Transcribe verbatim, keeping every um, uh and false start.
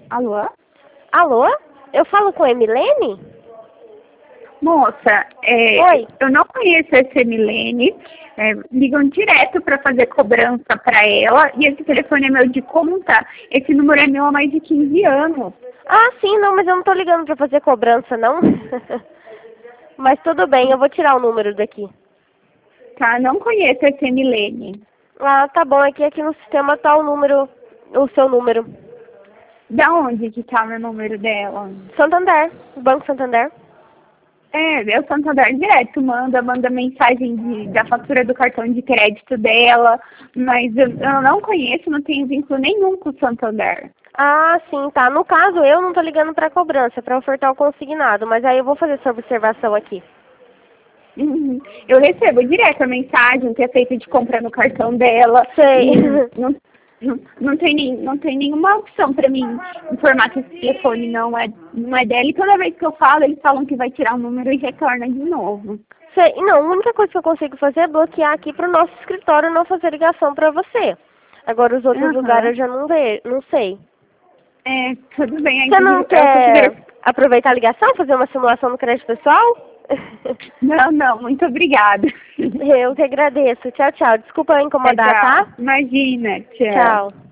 Alô? Alô? Eu falo com a Emilene? Moça, é, Oi. eu não conheço essa Emilene. É, ligam direto para fazer cobrança para ela e esse telefone é meu de conta. Esse número é meu há mais de quinze anos. Ah, sim, não, mas eu não tô ligando pra fazer cobrança, não. Mas tudo bem, eu vou tirar o número daqui. Tá? Não conheço essa Emilene. Ah, tá bom, aqui, aqui no sistema tá o número, o seu número. Da onde que tá o número dela? Santander, Banco Santander. É, meu Santander direto manda, manda mensagem de, da fatura do cartão de crédito dela, mas eu, eu não conheço, não tenho vínculo nenhum com o Santander. Ah, sim, tá. No caso, eu não tô ligando pra cobrança, pra ofertar o consignado, mas aí eu vou fazer essa observação aqui. Uhum. Eu recebo direto a mensagem que é feita de compra no cartão dela. Sei. E não, não, não, tem nem, não tem nenhuma opção para mim informar que esse telefone não é, não é dela. E toda vez que eu falo, eles falam que vai tirar o número e retorna de novo. Sei. Não, a única coisa que eu consigo fazer é bloquear aqui pro nosso escritório não fazer ligação pra você. Agora os outros lugares Uhum. eu já não, ve não sei. É, tudo bem. Você não Inclusive, eu quer considero... aproveitar a ligação, fazer uma simulação do crédito pessoal? Não, não, muito obrigada. Eu que agradeço. Tchau, tchau. Desculpa eu Tchau, incomodar, tchau. tá? Imagina, tchau. Tchau.